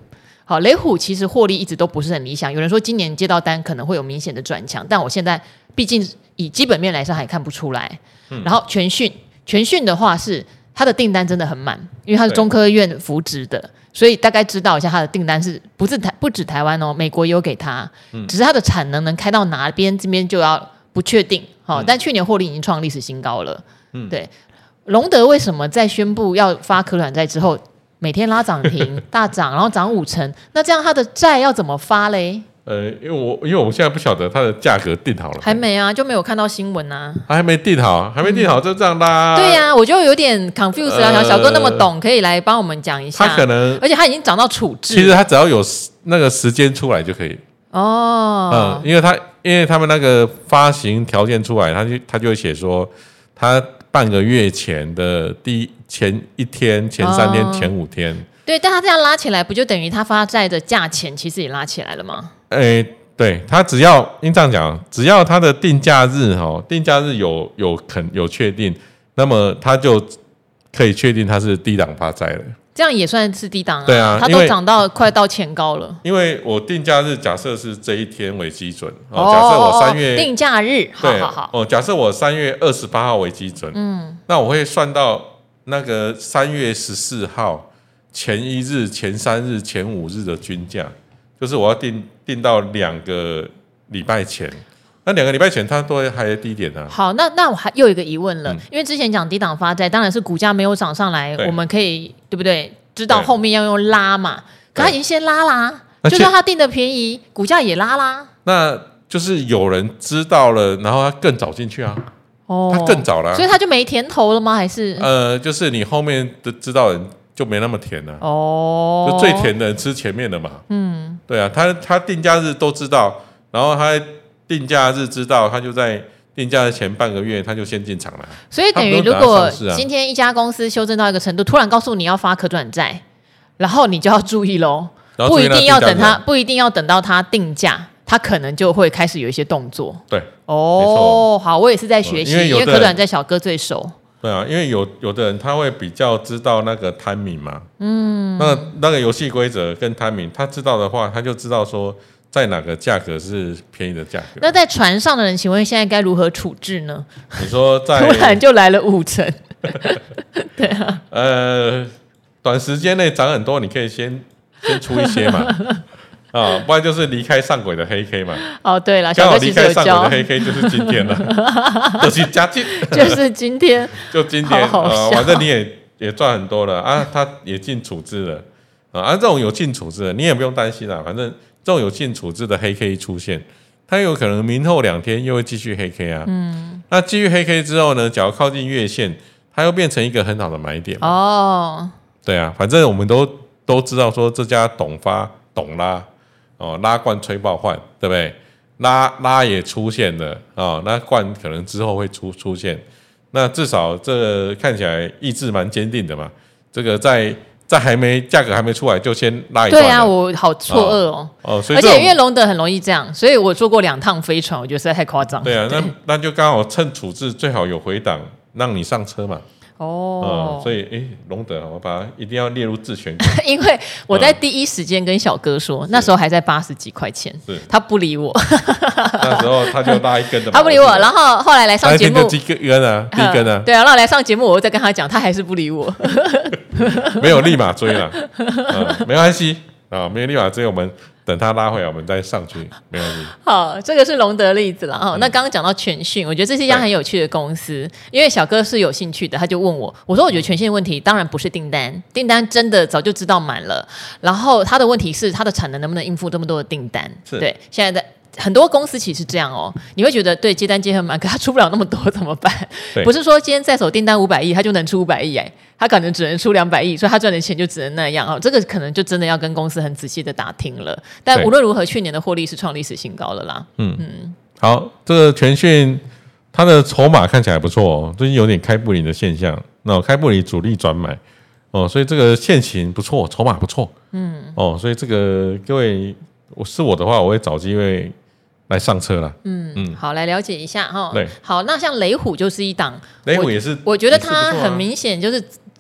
好，雷虎其实获利一直都不是很理想，有人说今年接到单可能会有明显的转强，但我现在毕竟以基本面来说还看不出来。嗯、然后全讯，全讯的话是它的订单真的很满，因为它是中科院扶植的，所以大概知道一下它的订单是不是台不止台湾哦，美国也有给它，嗯、只是它的产能能开到哪边，这边就要不确定。好、嗯，但去年获利已经创历史新高了。嗯，对。隆德为什么在宣布要发可转债之后，每天拉涨停大涨，然后涨五成？那这样它的债要怎么发嘞？ 呃，因为我因为我们现在不晓得它的价格定好了， 还没啊，就没有看到新闻啊， 还没定好，还没定好，就这样拉。 对呀、啊，我就有点 confused 啊，呃、小哥那么懂，可以来帮我们讲一下。 他可能， 而且他已经涨到处置， 其实他只要有那个时间出来就可以。 哦， 嗯，因为他因为他们那个发行条件出来，他就他就会写说，他半个月前的第一前一天、前三天、哦、前五天。 对，但他这样拉起来，不就等于他发债的价钱其实也拉起来了吗？ 诶，对，他只要应这样讲，只要他的定价日哦，定价日有有肯有确定，那么他就可以确定他是低档发债了。 这样也算是低档啊？ 对啊， 它都涨到快到前高了。 因为我定价日假设是这一天为基准，哦，假设我三月、 哦、定价日，好好好， 哦，假设我三月二十八号为基准，嗯，那我会算到那个三月十四号。前一日、前三日、前五日的均价，就是我要定定到两个礼拜前，那两个礼拜前它都会还低点啊。 好，那那我还又有一个疑问了，嗯、因为之前讲低档发债，当然是股价没有涨上来，我们可以对不对？知道后面要用拉嘛，可它已经先拉啦，就算它定的便宜，股价也拉啦。 那就是有人知道了，然后他更早进去啊。哦，他更早了、啊， 所以他就没甜头了吗？还是呃，就是你后面的知道人。就没那么甜了、啊、哦，就最甜的人吃前面的嘛。嗯，对啊，他他定价日都知道，然后他定价日知道，他就在定价的前半个月他就先进场了。 所以等于如果今天一家公司修正到一个程度，突然告诉你要发可转债，然后你就要注意喽，不一定要等他，不一定要等到他定价，他可能就会开始有一些动作。 对， 哦，好，我也是在学习，因为, 因为可转债小哥最熟。 对啊，因为有有的人他会比较知道那个 timing 嘛，嗯，那那个游戏规则跟 timing， 他知道的话，他就知道说在哪个价格是便宜的价格。 那在船上的人，请问现在该如何处置呢？ 你说在突然就来了五成，对啊， 呃，短时间内涨很多，你可以先先出一些嘛。啊、哦，不然就是离开上轨的黑 K 嘛。 哦，对了， 刚好离开上轨的黑 K 就是今天了，就是加进， 就是今天， 就今天好好笑、 呃、反正你也也赚很多了啊，他也进处置了啊，啊这种有进处置的你也不用担心啦，反正这种有进处置的黑 K 一出现，它有可能明后两天又会继续黑 K 啊。嗯，那继续黑 K 之后呢，假如靠近月线，它又变成一个很好的买点嘛。哦，对啊，反正我们都都知道说这家董发董拉。哦，拉罐吹爆换，对不对？拉拉也出现了哦，那罐可能之后会出出现，那至少这看起来意志蛮坚定的嘛。这个在在还没价格还没出来就先拉一段。 对啊，我好错愕哦。哦，哦所以而且因为隆德很容易这样，所以我坐过两趟飞船，我觉得实在太夸张。 对啊，那那就刚好趁处置最好有回档，让你上车嘛。哦、嗯，所以哎，隆德，我把它一定要列入自选股， 因为我在第一时间跟小哥说，嗯、那时候还在八十几块钱，他不理我， 那时候他就拉一根的， 他不理我，然后后来来上节目， 第一根啊，第一根啊， 对啊，然后来上节目，我又再跟他讲，他还是不理我， 没有立马追了，嗯，没关系啊，没有立马追，我们。等它拉回来，我们再上去，没问题。 好，这个是隆德例子了哈、嗯。那刚刚讲到全讯，我觉得这是一家很有趣的公司，因为小哥是有兴趣的，他就问我，我说我觉得全讯的问题当然不是订单，订单真的早就知道满了，然后他的问题是他的产能能不能应付这么多的订单？对，现在的。很多公司其实是这样哦，你会觉得对接单接很满，可他出不了那么多怎么办？不是说今天在手订单五百亿，他就能出五百亿哎，他可能只能出两百亿，所以他赚的钱就只能那样哦。这个可能就真的要跟公司很仔细的打听了。但无论如何，去年的获利是创历史新高了啦。嗯嗯，好，这个全讯它的筹码看起来不错哦，最近有点开布林的现象，那开布林主力转买哦，所以这个现行不错，筹码不错。嗯哦，所以这个各位，我是我的话，我会找机会。来上车了，嗯嗯，好，来了解一下哈。 对， 好，那像雷虎就是一档， 雷虎也是， 我觉得它很明显就是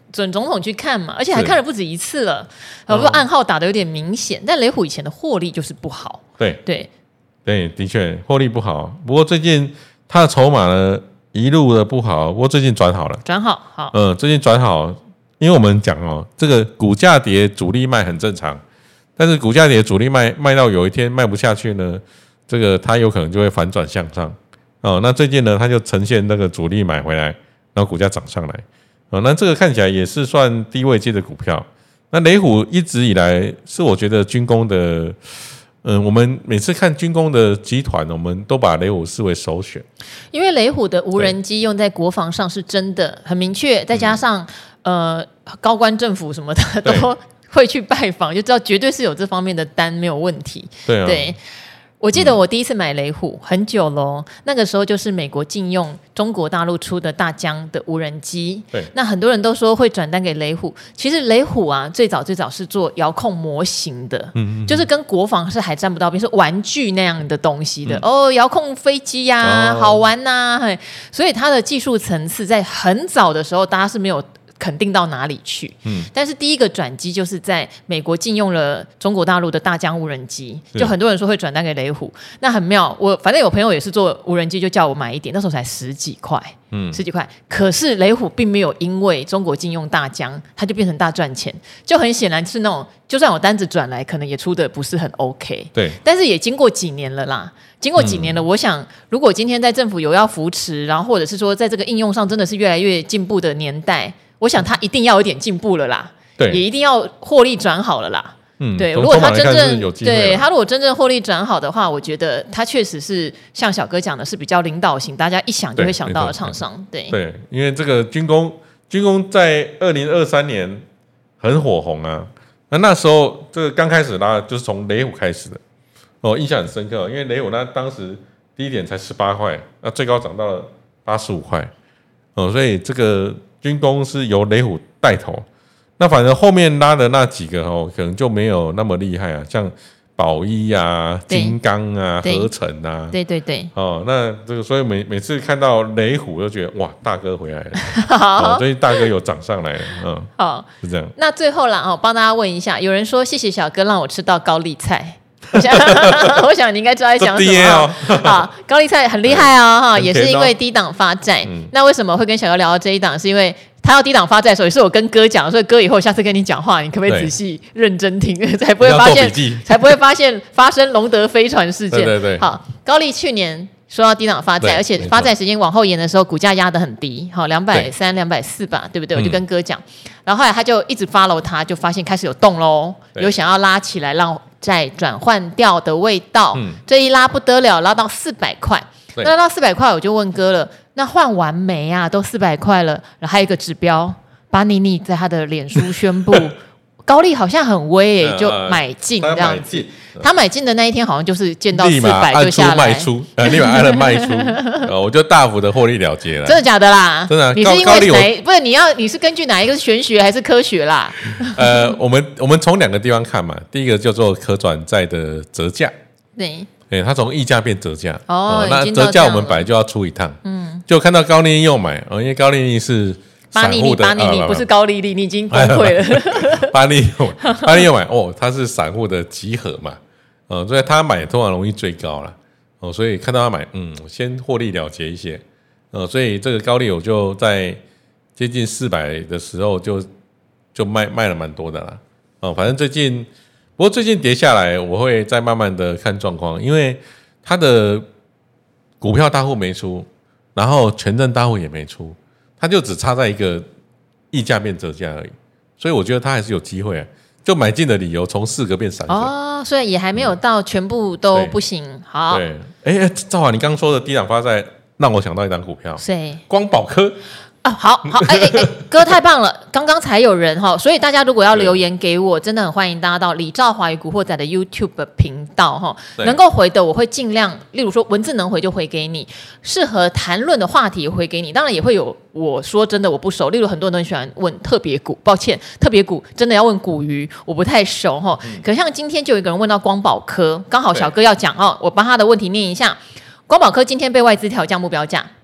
准总统去看嘛，而且还看了不止一次了，不过暗号打得有点明显。但雷虎以前的获利就是不好， 对对对，的确获利不好。不过最近它的筹码呢一路的不好，不过最近转好了， 转好好， 嗯，最近转好，因为我们讲哦，这个股价跌，主力卖很正常，但是股价跌，主力卖卖到有一天卖不下去呢，这个它有可能就会反转向上哦。那最近呢，它就呈现那个主力买回来，然后股价涨上来。哦，那这个看起来也是算低位阶的股票。那雷虎一直以来是我觉得军工的，嗯，我们每次看军工的集团，我们都把雷虎视为首选， 因为雷虎的无人机用在国防上是真的很明确，再加上、嗯、呃高官政府什么的都会去拜访，就知道绝对是有这方面的单没有问题。 对啊， 对。我记得我第一次买雷虎、嗯、很久咯，那个时候就是美国禁用中国大陆出的大疆的无人机， 对， 那很多人都说会转单给雷虎，其实雷虎啊最早最早是做遥控模型的，嗯嗯，就是跟国防是还沾不到边，是玩具那样的东西的、嗯、哦，遥控飞机呀、啊哦、好玩呐、啊，所以它的技术层次在很早的时候大家是没有肯定到哪里去、嗯、但是第一个转机就是在美国禁用了中国大陆的大疆无人机，就很多人说会转单给雷虎，那很妙，我反正有朋友也是做无人机，就叫我买一点，那时候才十几块、嗯、十几块，可是雷虎并没有因为中国禁用大疆它就变成大赚钱，就很显然是那种就算有单子转来可能也出的不是很 OK， 对， 但是也经过几年了啦，经过几年了、嗯、我想如果今天在政府有要扶持，然后或者是说在这个应用上真的是越来越进步的年代，我想他一定要有点进步了啦，对，也一定要获利转好了啦。嗯，对，如果他真正对他如果真正获利转好的话，我觉得他确实是像小哥讲的是比较领导型，大家一想就会想到的厂商。对 对, 对，因为这个军工军工在二零二三年很火红啊，那那时候这个刚开始拉就是从雷虎开始的哦，印象很深刻，因为雷虎那当时低点才十八块，那最高涨到了八十五块哦，所以这个军工是由雷虎带头，那反正后面拉的那几个哦，可能就没有那么厉害啊，像宝一啊、金刚啊、合成啊， 对对对， 哦，那这个所以每每次看到雷虎，就觉得哇，大哥回来了，哦，所以大哥有涨上来了，嗯，好，是这样。 那最后啦，哦，帮大家问一下，有人说谢谢小哥让我吃到高丽菜。我想, 我想你应该知道在讲什么、哦啊、高丽菜很厉害哦、嗯、也是因为低档发债、嗯、那为什么会跟小哥聊到这一档，是因为他要低档发债的时候也是我跟哥讲，所以哥以后下次跟你讲话你可不可以仔细认真听，才不会发现才不会发现发生龙德飞船事件。 对对对， 好，高丽去年说到低档发债，而且发债时间往后延的时候股价压得很低，好两百三、两百四吧，对不对？我就跟哥讲、嗯，然后后来他就一直 follow 他，就发现开始有动喽，有想要拉起来让债转换掉的味道、嗯，这一拉不得了，拉到四百块。那拉到四百块，我就问哥了，那换完没啊？都四百块了。然后还有一个指标，巴尼尼在他的脸书宣布，高丽好像很威、欸，就买进这样子。他买进的那一天，好像就是见到四百就下来， 立马按出卖出，呃，立马按了卖出，呃，我就大幅的获利了结了。 真的假的啦？ 真的、啊， 你是因为谁？不是你要你是根据哪一个是玄学还是科学啦？ 呃，我们我们从两个地方看嘛，第一个叫做可转债的折价， 对， 对，它从溢价变折价， 哦， 呃、那折价我们本来就要出一趟，嗯，就看到高利利又买，哦，因为高利利是。 巴尼尼，巴尼尼、呃、不是高利利，你已经崩溃了。 巴尼尼，巴尼尼买哦，它是散户的集合嘛，呃，所以他买通常容易追高啦，哦，所以看到他买，嗯，先获利了结一些，呃，所以这个高利我就在接近四百的时候就就卖卖了蛮多的啦，哦，反正最近，不过最近跌下来，我会再慢慢的看状况，因为他的股票大户没出，然后权证大户也没出。它就只差在一个溢价变折价而已，所以我觉得它还是有机会啊。就买进的理由从四个变三个哦，所以也还没有到全部都不行。嗯、好， 对，哎，兆华，你刚刚说的低档发债让我想到一档股票， 谁？ 光宝科。 啊，好好，哎哎哎，哥太棒了！刚刚才有人哈，所以大家如果要留言给我，真的很欢迎大家到李兆华与古惑仔的 YouTube 频道哈，能够回的我会尽量，例如说文字能回就回给你，适合谈论的话题回给你，当然也会有我说真的我不熟，例如很多人都很喜欢问特别股，抱歉，特别股真的要问股鱼，我不太熟哈。嗯、可像今天就有一个人问到光宝科，刚好小哥要讲哦，我帮他的问题念一下。光宝科今天被外资调降目标价，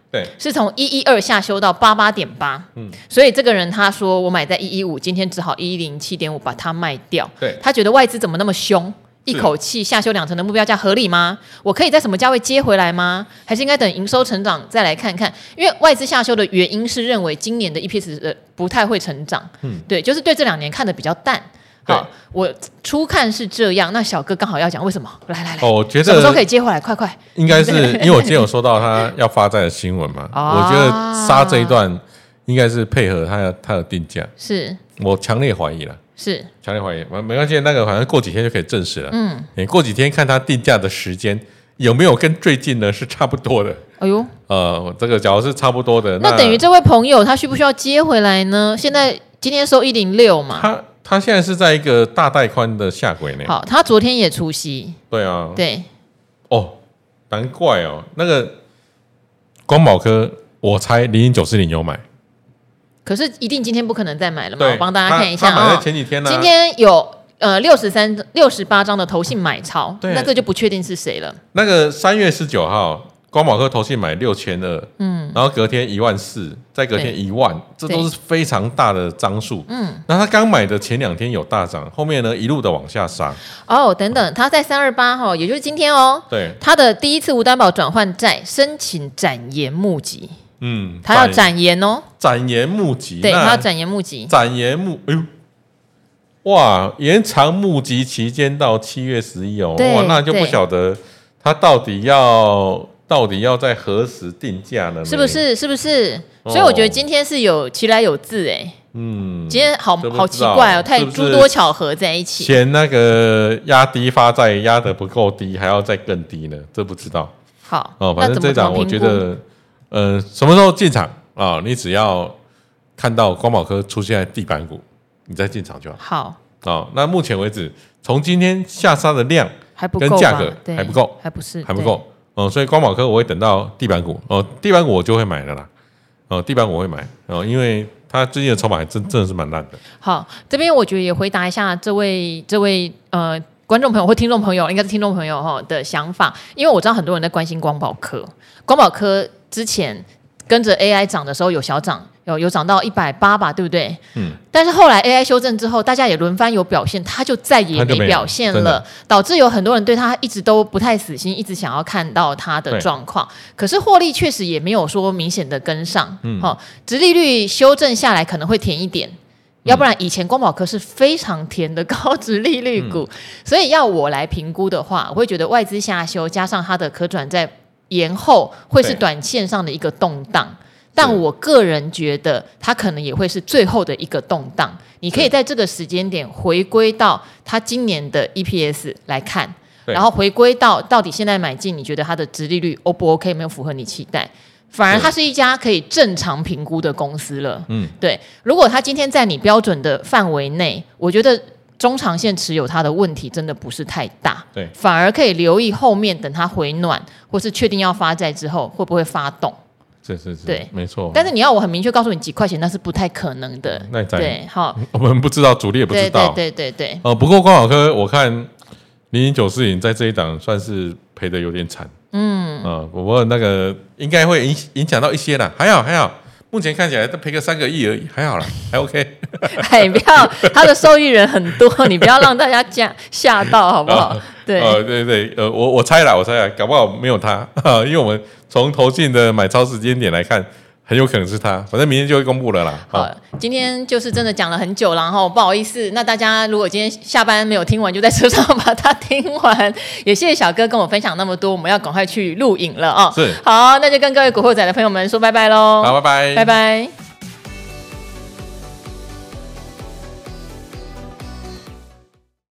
对， 是从一一二下修到八八点八，嗯，所以这个人他说我买在一一五，今天只好一零七点五把它卖掉。 对， 他觉得外资怎么那么凶？一口气下修两成的目标价合理吗？我可以在什么价位接回来吗？还是应该等营收成长再来看看？因为外资下修的原因是认为今年的 E P S 呃不太会成长，嗯，对，就是对这两年看的比较淡。好，我初看是这样，那小哥刚好要讲为什么？来来来， 哦，我觉得什么时候可以接回来？快快！ 应该是因为我今天有收到他要发债的新闻嘛， 啊、 我觉得杀这一段应该是配合他的他的定价， 是我强烈怀疑了。 是强烈怀疑，没关系，那个反正过几天就可以证实了。嗯，你过几天看它定价的时间有没有跟最近呢是差不多的。 哎呦， 呃，这个假如是差不多的， 那, 那等于这位朋友他需不需要接回来呢？现在今天收一零六嘛， 他他现在是在一个大带宽的下轨呢。 好，他昨天也出席。 对啊， 对， 哦，难怪哦，那个光宝科，我猜零零九四零有买。 可是一定今天不可能再买了嘛？我帮大家看一下啊、哦。前几天呢、啊， 今天有呃六十三、六十八张的投信买超，那个就不确定是谁了。 那个三月十九号，光宝科投信买六千二，嗯，然后隔天一万四，再隔天一万，这都是非常大的张数。嗯，那他刚买的前两天有大涨，后面呢一路的往下杀。 哦，等等，他在三二八号，也就是今天哦， 对， 他的第一次无担保转换债申请展延募集。 嗯， 他要展延哦， 展延募集， 对，他要展延募集， 展延募，哎呦，哇，延长募集期间到七月十一哦，哇，那就不晓得他到底要到底要在何时定价呢？ 是不是？是不是？哦、所以我觉得今天是有其来有自哎，嗯，今天好好奇怪哦，太诸多巧合在一起。 嫌那个压低发债压得不够低，还要再更低呢？这不知道。 好， 哦，反正这档我觉得。呃，什么时候进场啊、哦？你只要看到光宝科出现在地板股，你再进场就好。 好， 哦，那目前为止，从今天下杀的量跟价格还不够， 还不是还不够。哦，所以光宝科我会等到地板股哦，地板股我就会买了啦。哦，地板股我会买哦，因为它最近的筹码还真真的是蛮烂的。 好，这边我觉得也回答一下这位这位呃。观众朋友或听众朋友，应该是听众朋友哈的想法，因为我知道很多人在关心光宝科。光宝科之前跟着 A I 涨的时候有小涨，有有涨到一百八吧，对不对？嗯。但是后来 A I 修正之后，大家也轮番有表现，它就再也没表现了，导致有很多人对它一直都不太死心，一直想要看到它的状况。可是获利确实也没有说明显的跟上，嗯，好，殖利率修正下来可能会甜一点。要不然以前光宝科是非常甜的高殖利率股、嗯、所以要我来评估的话，我会觉得外资下修加上它的可转债延后会是短线上的一个动荡，但我个人觉得它可能也会是最后的一个动荡。你可以在这个时间点回归到它今年的 E P S 来看，然后回归到到底现在买进你觉得它的殖利率 O 不 OK， 没有符合你期待，反而它是一家可以正常评估的公司了。嗯，对。如果它今天在你标准的范围内，我觉得中长线持有它的问题真的不是太大。 对， 反而可以留意后面等它回暖，或是确定要发债之后会不会发动。 是是是， 对， 没错。 但是你要我很明确告诉你几块钱，那是不太可能的。 那对，好， 我们不知道，主力也不知道。 对对对对对。 呃，不过光宝科我看零零九四零在这一档算是赔的有点惨。嗯，呃，不过那个应该会影影响到一些啦，还好还好，目前看起来都赔个三个亿而已，还好啦，还 OK。 哎，不要，他的受益人很多，你不要让大家吓吓到，好不好？ 呃、 对， 呃，对对，呃，我我猜啦，我猜啦，搞不好没有他，因为我们从投信的买超时间点来看。很有可能是他，反正明天就会公布了啦。 好，好，今天就是真的讲了很久了，然后不好意思，那大家如果今天下班没有听完，就在车上把它听完。也谢谢小哥跟我分享那么多，我们要赶快去录影了啊、哦。 是， 好，那就跟各位古惑仔的朋友们说拜拜喽。 好，拜拜， 拜拜。